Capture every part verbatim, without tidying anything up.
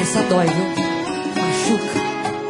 Essa dói, viu? Machuca.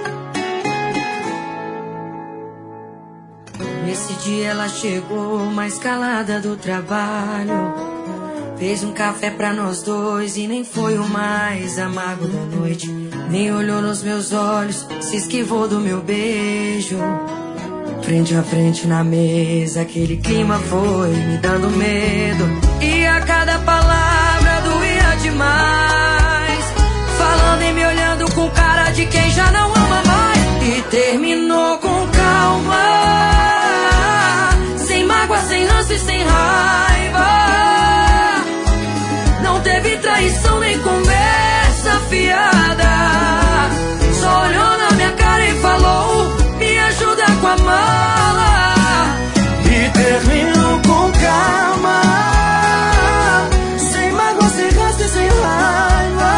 Nesse dia ela chegou mais calada do trabalho. Fez um café pra nós dois e nem foi o mais amargo da noite. Nem olhou nos meus olhos, se esquivou do meu beijo. Frente a frente na mesa, aquele clima foi me dando medo. E a cada palavra doía demais, falando e me olhando com cara de quem já não ama mais. E terminou com calma, sem mágoa, sem ranço e sem raiva. Não teve traição nem conversa fiada. Só olhou na minha cara e falou: me ajuda com a mala. E terminou com calma, sem mágoa, sem ranço e sem raiva.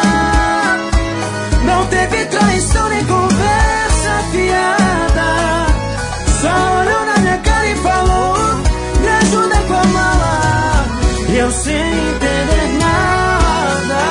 Não teve traição nem conversa fiada. Só olhou na minha cara e falou: me ajuda com a mala. Eu sem entender nada.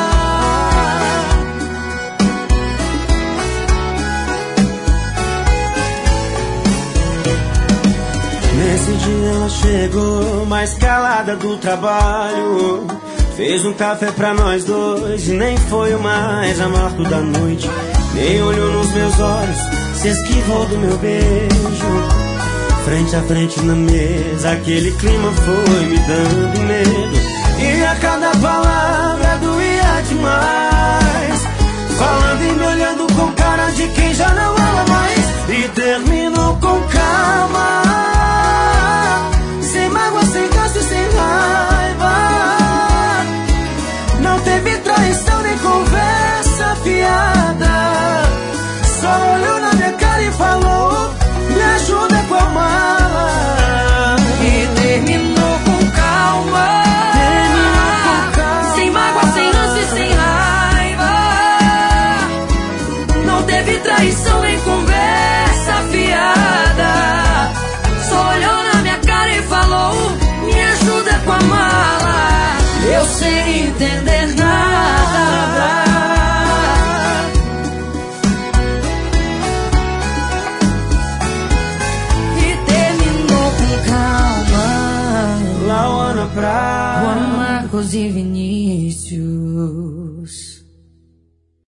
Nesse dia ela chegou mais calada do trabalho. Fez um café pra nós dois e nem foi o mais amargo da noite. Nem olhou nos meus olhos, se esquivou do meu beijo. Frente a frente na mesa, aquele clima foi me dando medo. E a cada palavra doía demais, falando e me olhando com cara de quem já não ama mais. E terminou com calma, sem mágoa, sem gasto e sem raiva. Não teve traição nem conversa fiada. Só olhou na minha cara e falou: me ajuda com a mala. E terminou com calma, Terminou com calma, sem mágoa, sem ranço e sem raiva. Não teve traição nem conversa fiada. Só olhou na minha cara e falou: me ajuda com a mala. Eu sem entender nada. Lauana Prata, Juan Marcos e Vinícius.